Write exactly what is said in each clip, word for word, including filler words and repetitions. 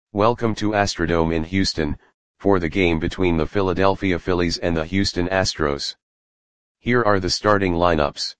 Welcome to Astrodome in Houston, for the game between the Philadelphia Phillies and the Houston Astros. Here are the starting lineups.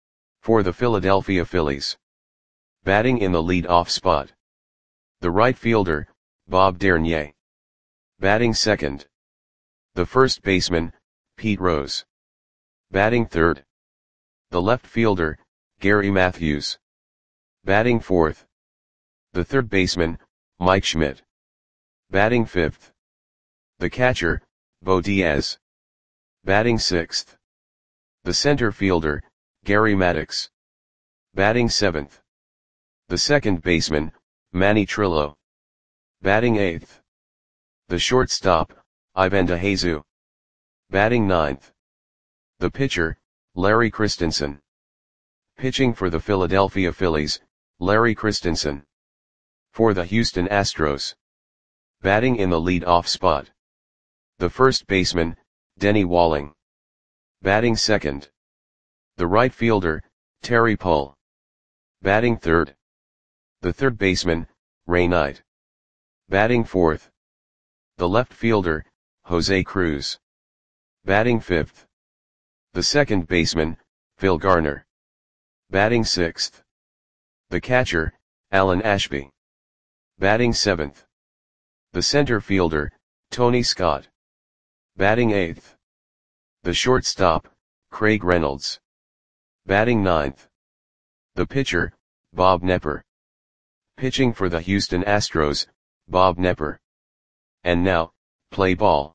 For the Philadelphia Phillies. Batting in the lead-off spot. The right fielder, Bob Dernier. Batting second. The first baseman, Pete Rose. Batting third. The left fielder, Gary Matthews. Batting fourth. The third baseman, Mike Schmidt. Batting fifth. The catcher, Bo Diaz. Batting sixth. The center fielder, Gary Maddox. Batting seventh. The second baseman, Manny Trillo. Batting eighth. The shortstop, Ivan DeJesus. Batting ninth. The pitcher, Larry Christensen. Pitching for the Philadelphia Phillies, Larry Christensen. For the Houston Astros. Batting in the lead-off spot. The first baseman, Denny Walling. Batting second. The right fielder, Terry Pull. Batting third. The third baseman, Ray Knight. Batting fourth. The left fielder, Jose Cruz. Batting fifth. The second baseman, Phil Garner. Batting sixth. The catcher, Alan Ashby. Batting seventh. The center fielder, Tony Scott. Batting eighth. The shortstop, Craig Reynolds. Batting ninth. The pitcher, Bob Knepper. Pitching for the Houston Astros, Bob Knepper. And now, play ball.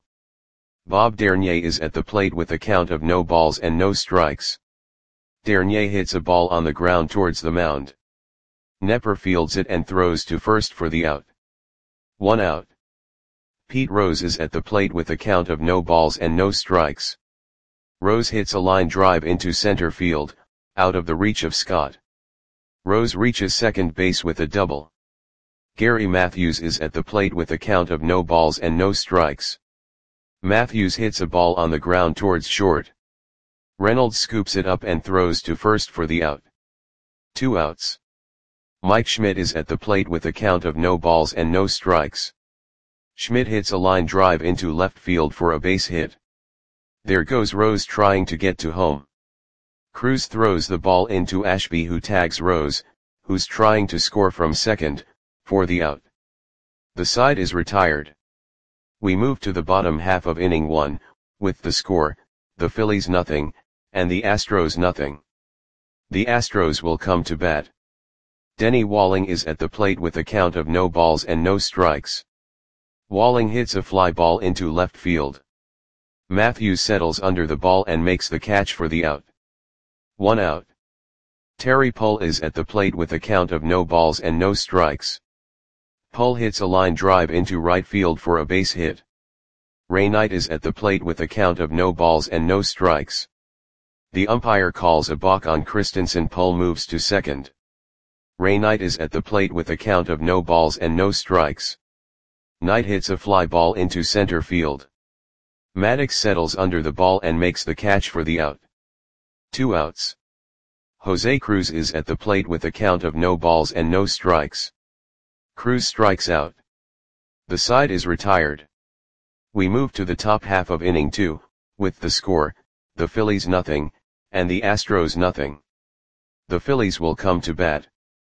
Bob Dernier is at the plate with a count of no balls and no strikes. Dernier hits a ball on the ground towards the mound. Knepper fields it and throws to first for the out. One out. Pete Rose is at the plate with a count of no balls and no strikes. Rose hits a line drive into center field, out of the reach of Scott. Rose reaches second base with a double. Gary Matthews is at the plate with a count of no balls and no strikes. Matthews hits a ball on the ground towards short. Reynolds scoops it up and throws to first for the out. Two outs. Mike Schmidt is at the plate with a count of no balls and no strikes. Schmidt hits a line drive into left field for a base hit. There goes Rose trying to get to home. Cruz throws the ball into Ashby, who tags Rose, who's trying to score from second, for the out. The side is retired. We move to the bottom half of inning one, with the score, the Phillies nothing, and the Astros nothing. The Astros will come to bat. Denny Walling is at the plate with a count of no balls and no strikes. Walling hits a fly ball into left field. Matthews settles under the ball and makes the catch for the out. One out. Terry Pull is at the plate with a count of no balls and no strikes. Pull hits a line drive into right field for a base hit. Ray Knight is at the plate with a count of no balls and no strikes. The umpire calls a balk on Christensen. Pull moves to second. Ray Knight is at the plate with a count of no balls and no strikes. Knight hits a fly ball into center field. Maddox settles under the ball and makes the catch for the out. Two outs. Jose Cruz is at the plate with a count of no balls and no strikes. Cruz strikes out. The side is retired. We move to the top half of inning two, with the score, the Phillies nothing, and the Astros nothing. The Phillies will come to bat.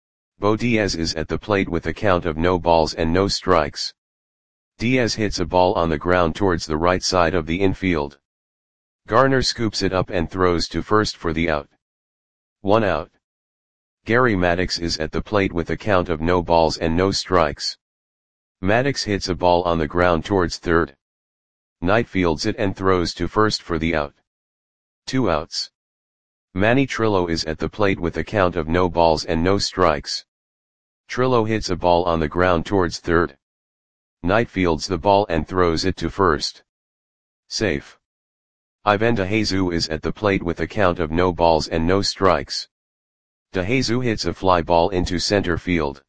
Bo Diaz is at the plate with a count of no balls and no strikes. Diaz hits a ball on the ground towards the right side of the infield. Garner scoops it up and throws to first for the out. One out. Gary Maddox is at the plate with a count of no balls and no strikes. Maddox hits a ball on the ground towards third. Knight fields it and throws to first for the out. Two outs. Manny Trillo is at the plate with a count of no balls and no strikes. Trillo hits a ball on the ground towards third. Knight fields the ball and throws it to first. Safe. Ivan DeJesus is at the plate with a count of no balls and no strikes. DeJesus hits a fly ball into center field.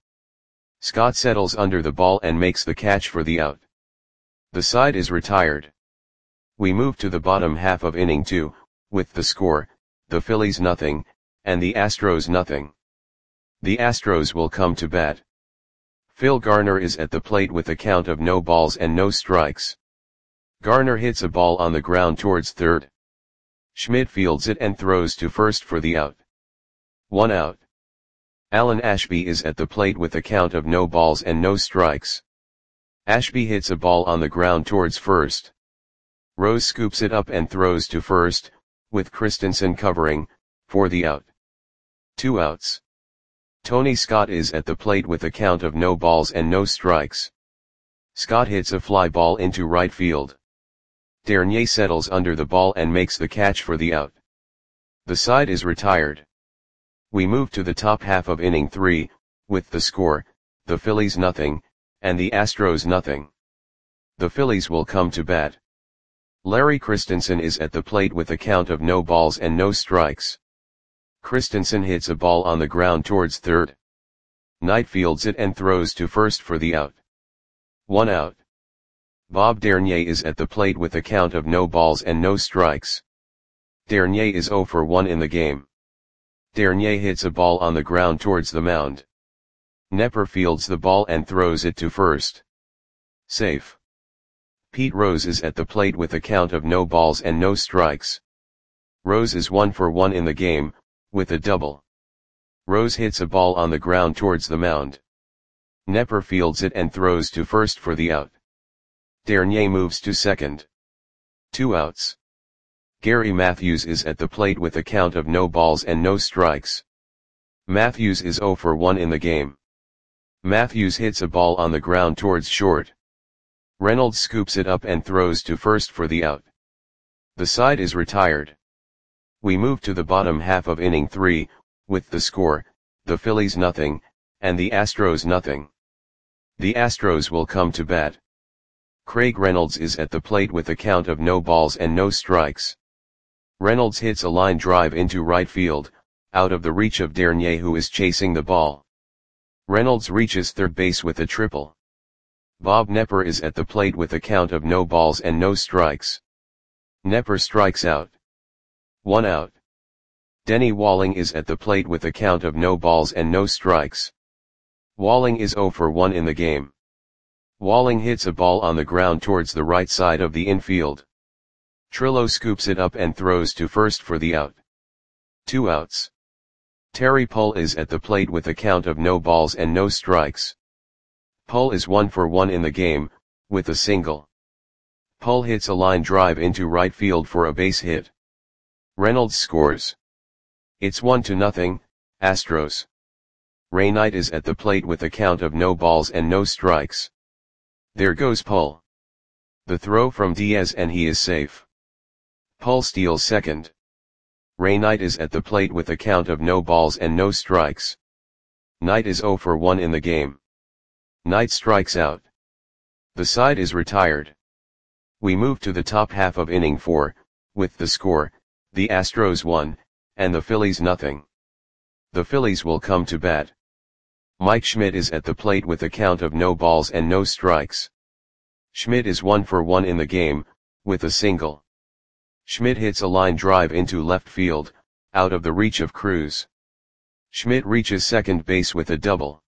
Scott settles under the ball and makes the catch for the out. The side is retired. We move to the bottom half of inning two, with the score, the Phillies nothing, and the Astros nothing. The Astros will come to bat. Phil Garner is at the plate with a count of no balls and no strikes. Garner hits a ball on the ground towards third. Schmidt fields it and throws to first for the out. One out. Alan Ashby is at the plate with a count of no balls and no strikes. Ashby hits a ball on the ground towards first. Rose scoops it up and throws to first, with Christensen covering, for the out. Two outs. Tony Scott is at the plate with a count of no balls and no strikes. Scott hits a fly ball into right field. Dernier settles under the ball and makes the catch for the out. The side is retired. We move to the top half of inning three, with the score, the Phillies nothing, and the Astros nothing. The Phillies will come to bat. Larry Christensen is at the plate with a count of no balls and no strikes. Christensen hits a ball on the ground towards third. Knight fields it and throws to first for the out. One out. Bob Dernier is at the plate with a count of no balls and no strikes. Dernier is zero for one in the game. Dernier hits a ball on the ground towards the mound. Nepper fields the ball and throws it to first. Safe. Pete Rose is at the plate with a count of no balls and no strikes. Rose is one for one in the game, with a double. Rose hits a ball on the ground towards the mound. Nepper fields it and throws to first for the out. Dernier moves to second. Two outs. Gary Matthews is at the plate with a count of no balls and no strikes. Matthews is zero for one in the game. Matthews hits a ball on the ground towards short. Reynolds scoops it up and throws to first for the out. The side is retired. We move to the bottom half of inning three, with the score, the Phillies nothing, and the Astros nothing. The Astros will come to bat. Craig Reynolds is at the plate with a count of no balls and no strikes. Reynolds hits a line drive into right field, out of the reach of Dernier who is chasing the ball. Reynolds reaches third base with a triple. Bob Nepper is at the plate with a count of no balls and no strikes. Nepper strikes out. One out. Denny Walling is at the plate with a count of no balls and no strikes. Walling is zero for one in the game. Walling hits a ball on the ground towards the right side of the infield. Trillo scoops it up and throws to first for the out. Two outs. Terry Pull is at the plate with a count of no balls and no strikes. Pull is one for one in the game, with a single. Pull hits a line drive into right field for a base hit. Reynolds scores. It's one to nothing, Astros. Ray Knight is at the plate with a count of no balls and no strikes. There goes Pull. The throw from Diaz and he is safe. Pull steals second. Ray Knight is at the plate with a count of no balls and no strikes. Knight is zero for one in the game. Knight strikes out. The side is retired. We move to the top half of inning four, with the score, the Astros one, and the Phillies nothing. The Phillies will come to bat. Mike Schmidt is at the plate with a count of no balls and no strikes. Schmidt is one for one in the game, with a single. Schmidt hits a line drive into left field, out of the reach of Cruz. Schmidt reaches second base with a double.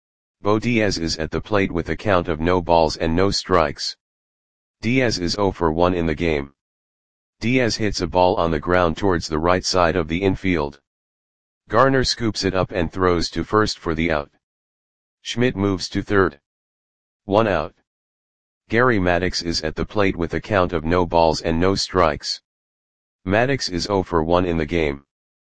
Bo Diaz is at the plate with a count of no balls and no strikes. Diaz is zero for one in the game. Diaz hits a ball on the ground towards the right side of the infield. Garner scoops it up and throws to first for the out. Schmidt moves to third. One out. Gary Maddox is at the plate with a count of no balls and no strikes. Maddox is zero for one in the game.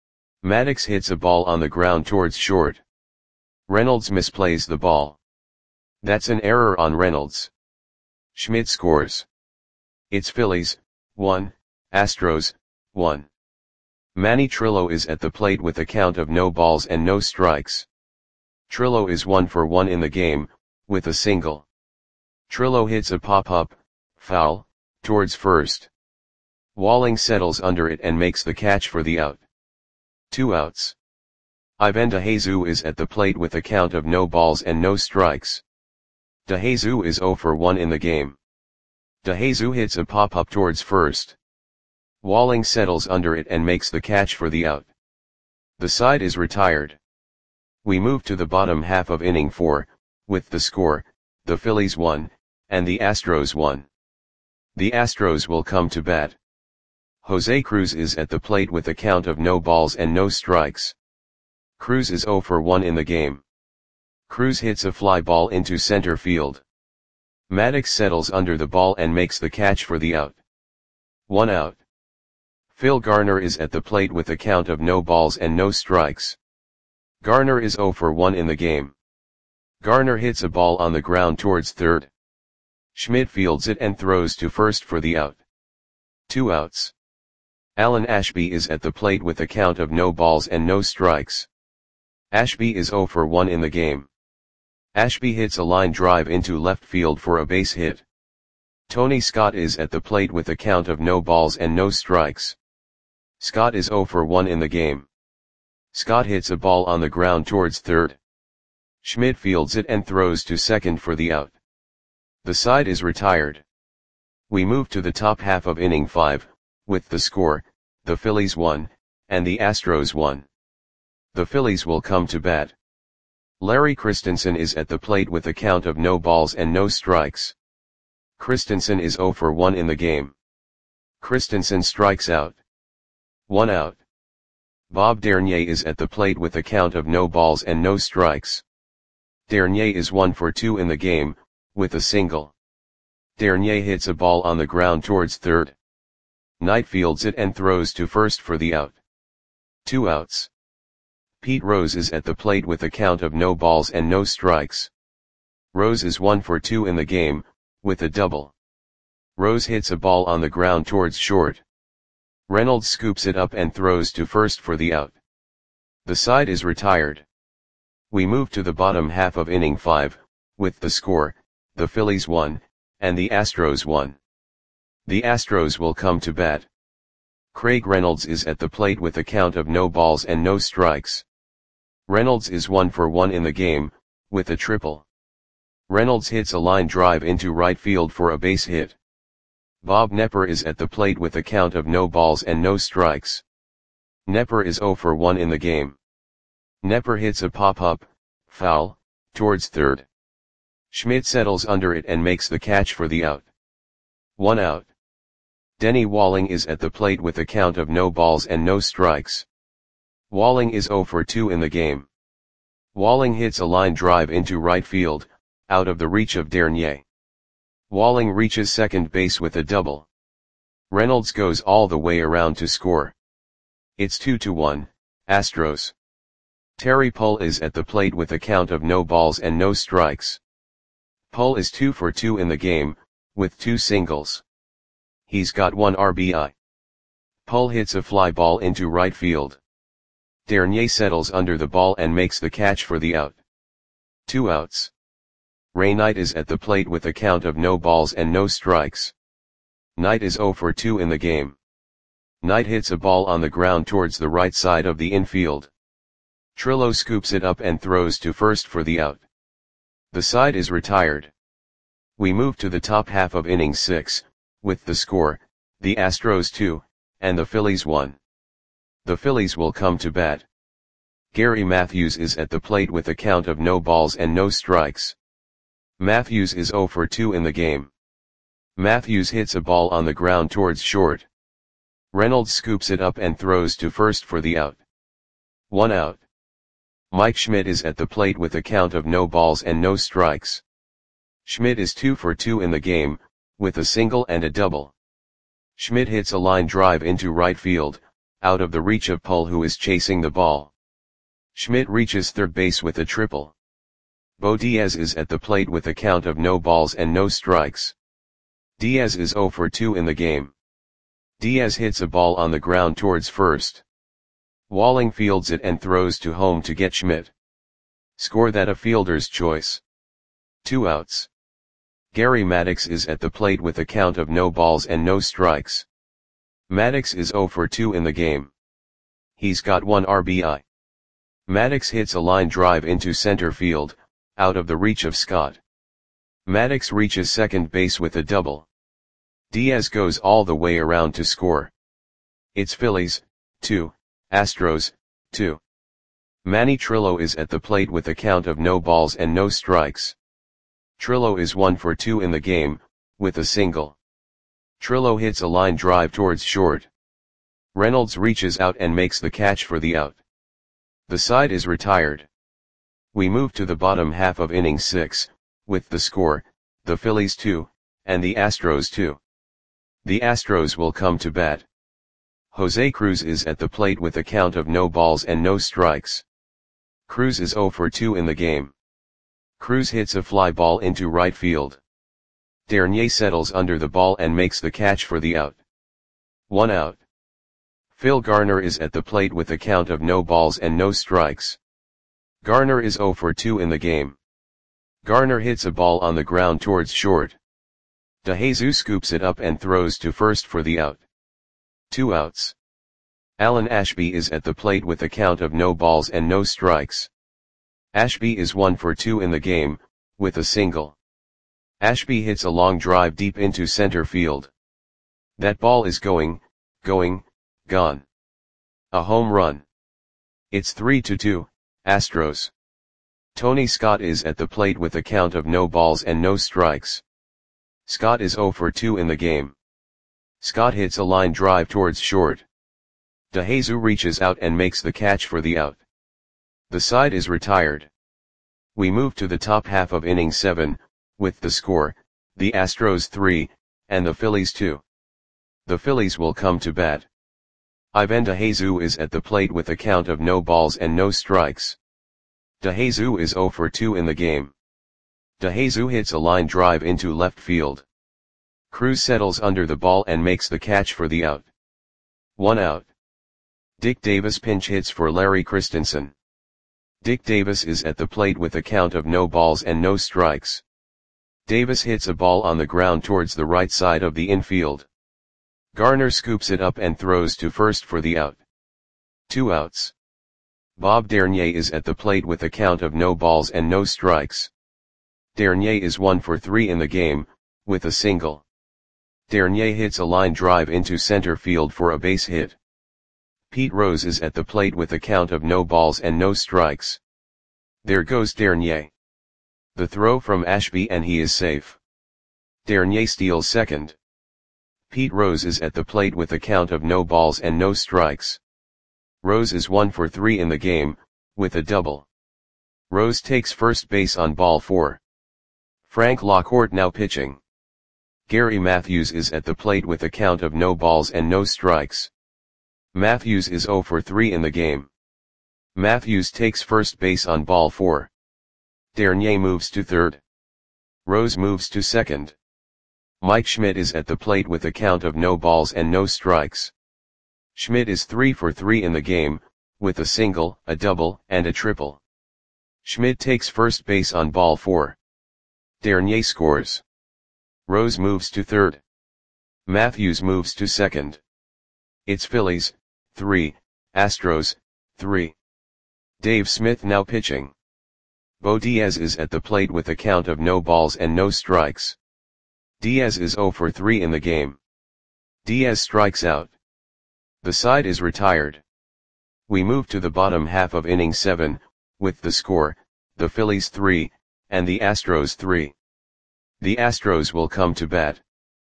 Maddox hits a ball on the ground towards short. Reynolds misplays the ball. That's an error on Reynolds. Schmidt scores. It's Phillies, one, Astros, one. Manny Trillo is at the plate with a count of no balls and no strikes. Trillo is one for one in the game, with a single. Trillo hits a pop-up, foul, towards first. Walling settles under it and makes the catch for the out. Two outs. Ivan DeJesus is at the plate with a count of no balls and no strikes. DeJesus is zero for one in the game. DeJesus hits a pop-up towards first. Walling settles under it and makes the catch for the out. The side is retired. We move to the bottom half of inning four, with the score, the Phillies won, and the Astros won. The Astros will come to bat. Jose Cruz is at the plate with a count of no balls and no strikes. Cruz is zero for one in the game. Cruz hits a fly ball into center field. Maddox settles under the ball and makes the catch for the out. One out. Phil Garner is at the plate with a count of no balls and no strikes. Garner is zero for one in the game. Garner hits a ball on the ground towards third. Schmidt fields it and throws to first for the out. Two outs. Alan Ashby is at the plate with a count of no balls and no strikes. Ashby is zero for one in the game. Ashby hits a line drive into left field for a base hit. Tony Scott is at the plate with a count of no balls and no strikes. Scott is zero for one in the game. Scott hits a ball on the ground towards third. Schmidt fields it and throws to second for the out. The side is retired. We move to the top half of inning five, with the score, the Phillies won, and the Astros won. The Phillies will come to bat. Larry Christensen is at the plate with a count of no balls and no strikes. Christensen is zero for one in the game. Christensen strikes out. One out. Bob Dernier is at the plate with a count of no balls and no strikes. Dernier is one for two in the game, with a single. Dernier hits a ball on the ground towards third. Knight fields it and throws to first for the out. Two outs. Pete Rose is at the plate with a count of no balls and no strikes. Rose is one for two in the game, with a double. Rose hits a ball on the ground towards short. Reynolds scoops it up and throws to first for the out. The side is retired. We move to the bottom half of inning five, with the score, the Phillies won, and the Astros won. The Astros will come to bat. Craig Reynolds is at the plate with a count of no balls and no strikes. Reynolds is one for one in the game, with a triple. Reynolds hits a line drive into right field for a base hit. Bob Knepper is at the plate with a count of no balls and no strikes. Knepper is zero for one in the game. Knepper hits a pop-up, foul, towards third. Schmidt settles under it and makes the catch for the out. One out. Denny Walling is at the plate with a count of no balls and no strikes. Walling is zero for two in the game. Walling hits a line drive into right field, out of the reach of Dernier. Walling reaches second base with a double. Reynolds goes all the way around to score. It's two to one, Astros. Terry Pull is at the plate with a count of no balls and no strikes. Pull is two for two in the game, with two singles. He's got one R B I. Pull hits a fly ball into right field. Dernier settles under the ball and makes the catch for the out. Two outs. Ray Knight is at the plate with a count of no balls and no strikes. Knight is zero for two in the game. Knight hits a ball on the ground towards the right side of the infield. Trillo scoops it up and throws to first for the out. The side is retired. We move to the top half of inning six, with the score, the Astros two, and the Phillies one. The Phillies will come to bat. Gary Matthews is at the plate with a count of no balls and no strikes. Matthews is zero for two in the game. Matthews hits a ball on the ground towards short. Reynolds scoops it up and throws to first for the out. One out. Mike Schmidt is at the plate with a count of no balls and no strikes. Schmidt is two for two in the game, with a single and a double. Schmidt hits a line drive into right field, out of the reach of Pull, who is chasing the ball. Schmidt reaches third base with a triple. Bo Diaz is at the plate with a count of no balls and no strikes. Diaz is zero for two in the game. Diaz hits a ball on the ground towards first. Walling fields it and throws to home to get Schmidt. Score that a fielder's choice. Two outs. Gary Maddox is at the plate with a count of no balls and no strikes. Maddox is zero for two in the game. He's got one R B I. Maddox hits a line drive into center field, out of the reach of Scott. Maddox reaches second base with a double. Diaz goes all the way around to score. It's Phillies, two, Astros, two. Manny Trillo is at the plate with a count of no balls and no strikes. Trillo is one for two in the game, with a single. Trillo hits a line drive towards short. Reynolds reaches out and makes the catch for the out. The side is retired. We move to the bottom half of inning six, with the score, the Phillies two, and the Astros two. The Astros will come to bat. Jose Cruz is at the plate with a count of no balls and no strikes. Cruz is zero for two in the game. Cruz hits a fly ball into right field. Dernier settles under the ball and makes the catch for the out. One out. Phil Garner is at the plate with a count of no balls and no strikes. Garner is zero for two in the game. Garner hits a ball on the ground towards short. DeJesus scoops it up and throws to first for the out. Two outs. Alan Ashby is at the plate with a count of no balls and no strikes. Ashby is one for two in the game, with a single. Ashby hits a long drive deep into center field. That ball is going, going, gone. A home run. It's three to two, Astros. Tony Scott is at the plate with a count of no balls and no strikes. Scott is zero for two in the game. Scott hits a line drive towards short. DeJesus reaches out and makes the catch for the out. The side is retired. We move to the top half of inning seven, with the score, the Astros three, and the Phillies two. The Phillies will come to bat. Ivan DeJesus is at the plate with a count of no balls and no strikes. DeJesus is zero for two in the game. DeJesus hits a line drive into left field. Cruz settles under the ball and makes the catch for the out. One out. Dick Davis pinch hits for Larry Christensen. Dick Davis is at the plate with a count of no balls and no strikes. Davis hits a ball on the ground towards the right side of the infield. Garner scoops it up and throws to first for the out. Two outs. Bob Dernier is at the plate with a count of no balls and no strikes. Dernier is one for three in the game, with a single. Dernier hits a line drive into center field for a base hit. Pete Rose is at the plate with a count of no balls and no strikes. There goes Dernier. The throw from Ashby and he is safe. Dernier steals second. Pete Rose is at the plate with a count of no balls and no strikes. Rose is one for three in the game, with a double. Rose takes first base on ball four. Frank Lockhart now pitching. Gary Matthews is at the plate with a count of no balls and no strikes. Matthews is zero for three in the game. Matthews takes first base on ball four. Dernier moves to third. Rose moves to second. Mike Schmidt is at the plate with a count of no balls and no strikes. Schmidt is three for three in the game, with a single, a double, and a triple. Schmidt takes first base on ball four. Dernier scores. Rose moves to third. Matthews moves to second. It's Phillies, three, Astros, three. Dave Smith now pitching. Bo Diaz is at the plate with a count of no balls and no strikes. Diaz is zero for three in the game. Diaz strikes out. The side is retired. We move to the bottom half of inning seven, with the score, the Phillies three, and the Astros three. The Astros will come to bat.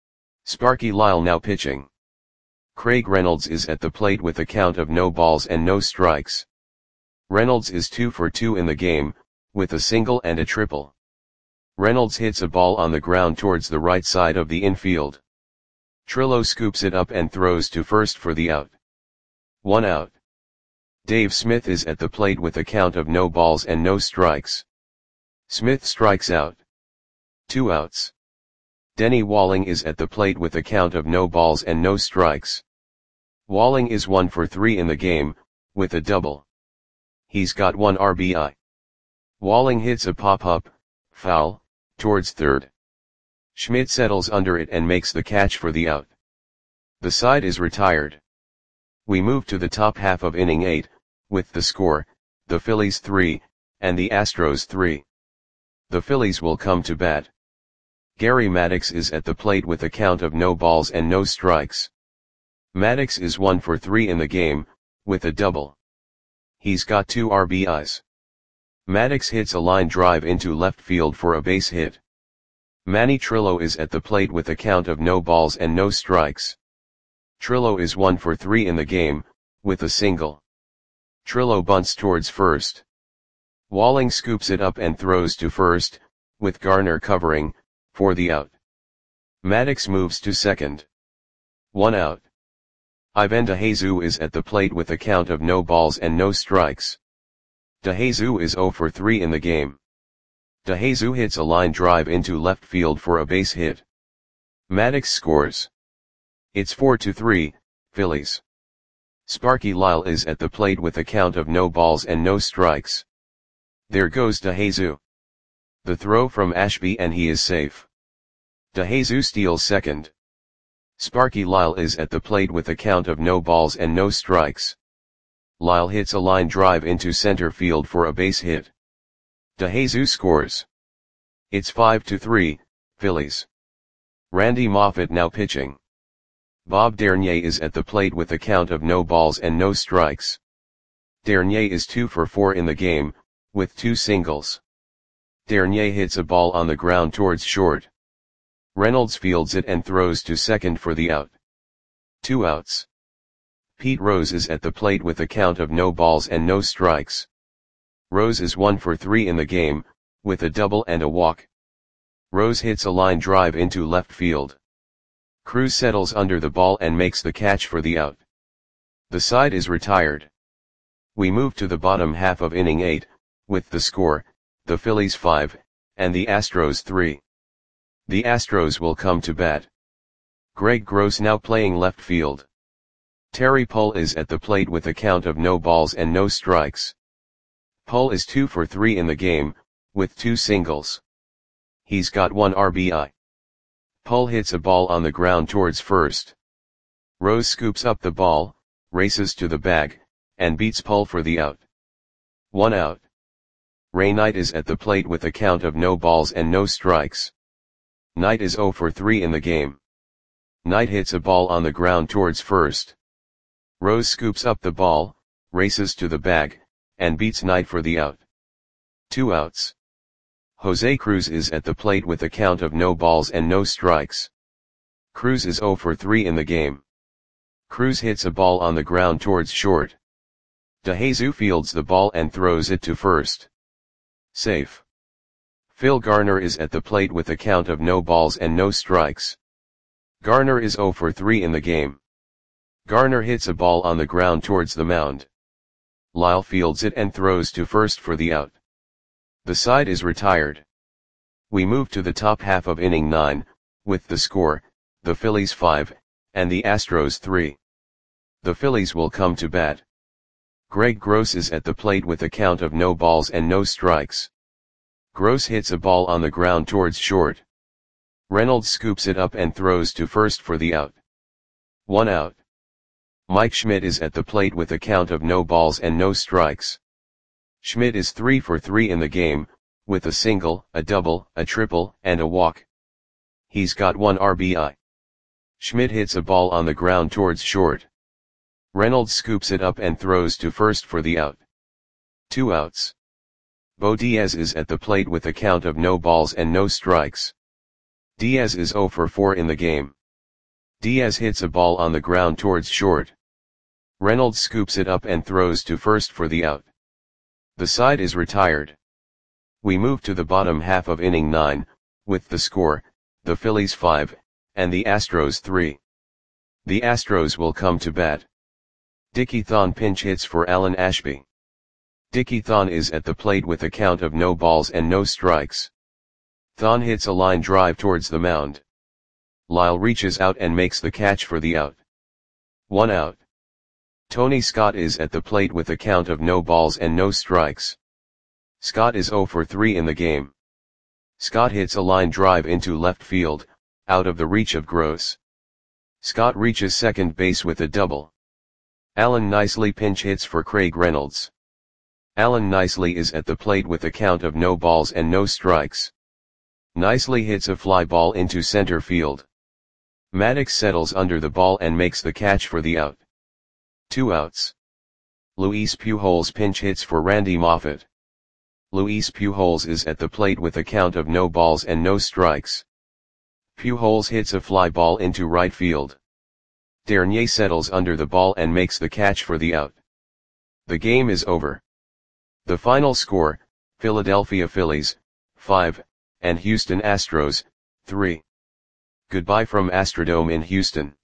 Sparky Lyle now pitching. Craig Reynolds is at the plate with a count of no balls and no strikes. Reynolds is two for two in the game, with a single and a triple. Reynolds hits a ball on the ground towards the right side of the infield. Trillo scoops it up and throws to first for the out. One out. Dave Smith is at the plate with a count of no balls and no strikes. Smith strikes out. Two outs. Denny Walling is at the plate with a count of no balls and no strikes. Walling is one for three in the game, with a double. He's got one R B I. Walling hits a pop-up, foul, towards third. Schmidt settles under it and makes the catch for the out. The side is retired. We move to the top half of inning eight, with the score, the Phillies three, and the Astros three. The Phillies will come to bat. Gary Maddox is at the plate with a count of no balls and no strikes. Maddox is one for three in the game, with a double. He's got two R B Is. Maddux hits a line drive into left field for a base hit. Manny Trillo is at the plate with a count of no balls and no strikes. Trillo is one for three in the game, with a single. Trillo bunts towards first. Walling scoops it up and throws to first, with Garner covering, for the out. Maddux moves to second. One out. Ivan DeJesus is at the plate with a count of no balls and no strikes. DeJesus is zero for three in the game. DeJesus hits a line drive into left field for a base hit. Maddux scores. It's four to three, Phillies. Sparky Lyle is at the plate with a count of no balls and no strikes. There goes DeJesus. The throw from Ashby and he is safe. DeJesus steals second. Sparky Lyle is at the plate with a count of no balls and no strikes. Lyle hits a line drive into center field for a base hit. DeJesus scores. It's five to three, Phillies. Randy Moffett now pitching. Bob Dernier is at the plate with a count of no balls and no strikes. Dernier is two for four in the game, with two singles. Dernier hits a ball on the ground towards short. Reynolds fields it and throws to second for the out. Two outs. Pete Rose is at the plate with a count of no balls and no strikes. Rose is one for three in the game, with a double and a walk. Rose hits a line drive into left field. Cruz settles under the ball and makes the catch for the out. The side is retired. We move to the bottom half of inning eight, with the score, the Phillies five, and the Astros three. The Astros will come to bat. Greg Gross now playing left field. Terry Pull is at the plate with a count of no balls and no strikes. Pull is two for three in the game, with two singles. He's got one R B I. Pull hits a ball on the ground towards first. Rose scoops up the ball, races to the bag, and beats Pull for the out. One out. Ray Knight is at the plate with a count of no balls and no strikes. Knight is zero for three in the game. Knight hits a ball on the ground towards first. Rose scoops up the ball, races to the bag, and beats Knight for the out. Two outs. Jose Cruz is at the plate with a count of no balls and no strikes. Cruz is zero for three in the game. Cruz hits a ball on the ground towards short. DeJesus fields the ball and throws it to first. Safe. Phil Garner is at the plate with a count of no balls and no strikes. Garner is zero for three in the game. Garner hits a ball on the ground towards the mound. Lyle fields it and throws to first for the out. The side is retired. We move to the top half of inning nine, with the score, the Phillies five, and the Astros three. The Phillies will come to bat. Greg Gross is at the plate with a count of no balls and no strikes. Gross hits a ball on the ground towards short. Reynolds scoops it up and throws to first for the out. One out. Mike Schmidt is at the plate with a count of no balls and no strikes. Schmidt is three for three in the game, with a single, a double, a triple, and a walk. He's got one R B I. Schmidt hits a ball on the ground towards short. Reynolds scoops it up and throws to first for the out. Two outs. Bo Diaz is at the plate with a count of no balls and no strikes. Diaz is zero for four in the game. Diaz hits a ball on the ground towards short. Reynolds scoops it up and throws to first for the out. The side is retired. We move to the bottom half of inning nine, with the score, the Phillies five, and the Astros three. The Astros will come to bat. Dickie Thon pinch hits for Alan Ashby. Dickie Thon is at the plate with a count of no balls and no strikes. Thon hits a line drive towards the mound. Lyle reaches out and makes the catch for the out. One out. Tony Scott is at the plate with a count of no balls and no strikes. Scott is zero for three in the game. Scott hits a line drive into left field, out of the reach of Gross. Scott reaches second base with a double. Allen Nicely pinch hits for Craig Reynolds. Allen Nicely is at the plate with a count of no balls and no strikes. Nicely hits a fly ball into center field. Maddux settles under the ball and makes the catch for the out. Two outs. Luis Pujols pinch hits for Randy Moffett. Luis Pujols is at the plate with a count of no balls and no strikes. Pujols hits a fly ball into right field. Dernier settles under the ball and makes the catch for the out. The game is over. The final score, Philadelphia Phillies, five, and Houston Astros, three. Goodbye from Astrodome in Houston.